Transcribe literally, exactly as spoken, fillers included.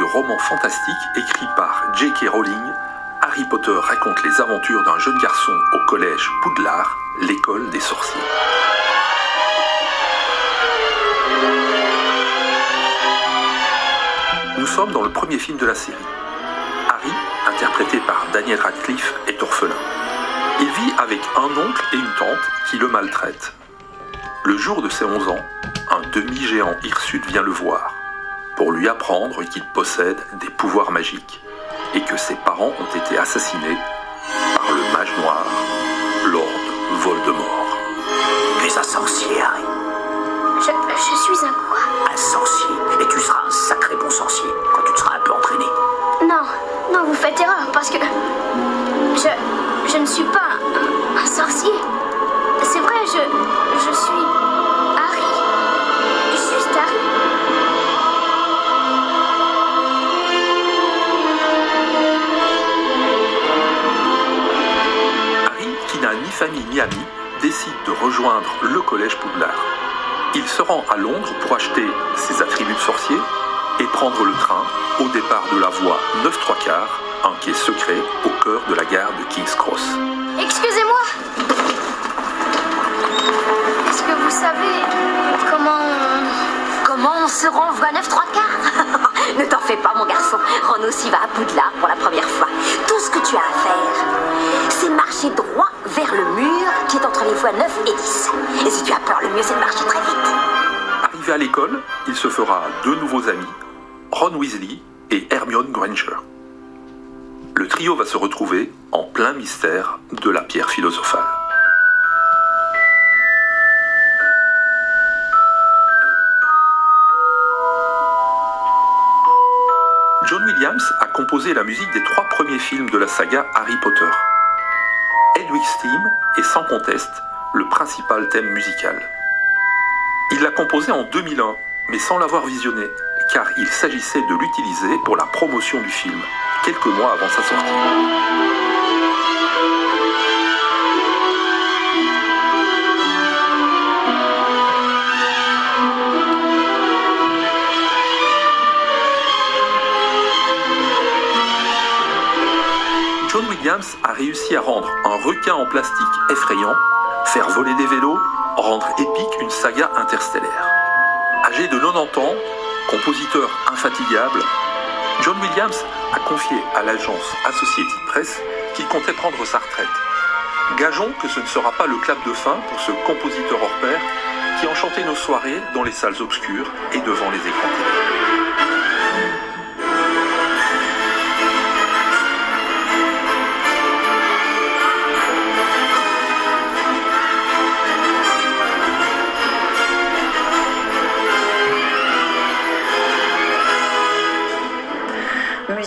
roman fantastique écrit par J K Rowling, Harry Potter raconte les aventures d'un jeune garçon au collège Poudlard, l'école des sorciers. Nous sommes dans le premier film de la série. Harry, interprété par Daniel Radcliffe, est orphelin. Il vit avec un oncle et une tante qui le maltraitent. Le jour de ses onze ans, un demi-géant hirsute vient le voir pour lui apprendre qu'il possède des pouvoirs magiques et que ses parents ont été assassinés par le mage noir, Lord Voldemort. Tu es un sorcier, Harry. Je, je suis un quoi? Un sorcier. Et tu seras un sacré bon sorcier quand tu te seras un peu entraîné. Non, non, vous faites erreur parce que je, je ne suis pas un, un sorcier. C'est vrai, je, je suis Harry. Juste Harry. Harry, qui n'a ni famille ni amis, décide de rejoindre le collège Poudlard. Il se rend à Londres pour acheter ses attributs de sorcier et prendre le train au départ de la voie neuf trois quarts, un quai secret au cœur de la gare de King's Cross. Excusez-moi. Est-ce que vous savez comment... Comment on se rend voie neuf trois quarts? Ne t'en fais pas, mon garçon. Ron aussi va à Poudlard pour la première fois. Tout ce que tu as à faire, c'est marcher droit vers le mur qui est entre les voies neuf et dix. Et si tu as peur, le mieux c'est de marcher très vite. Arrivé à l'école, il se fera deux nouveaux amis, Ron Weasley et Hermione Granger. Le trio va se retrouver en plein mystère de la pierre philosophale. John Williams a composé la musique des trois premiers films de la saga Harry Potter. Hedwig's Theme est sans conteste le principal thème musical. Il l'a composé en deux mille un, mais sans l'avoir visionné, car il s'agissait de l'utiliser pour la promotion du film, quelques mois avant sa sortie. John Williams a réussi à rendre un requin en plastique effrayant, faire voler des vélos, rendre épique une saga interstellaire. Âgé de quatre-vingt-dix ans, compositeur infatigable, John Williams a confié à l'agence Associated Press qu'il comptait prendre sa retraite. Gageons que ce ne sera pas le clap de fin pour ce compositeur hors pair qui enchantait nos soirées dans les salles obscures et devant les écrans télé.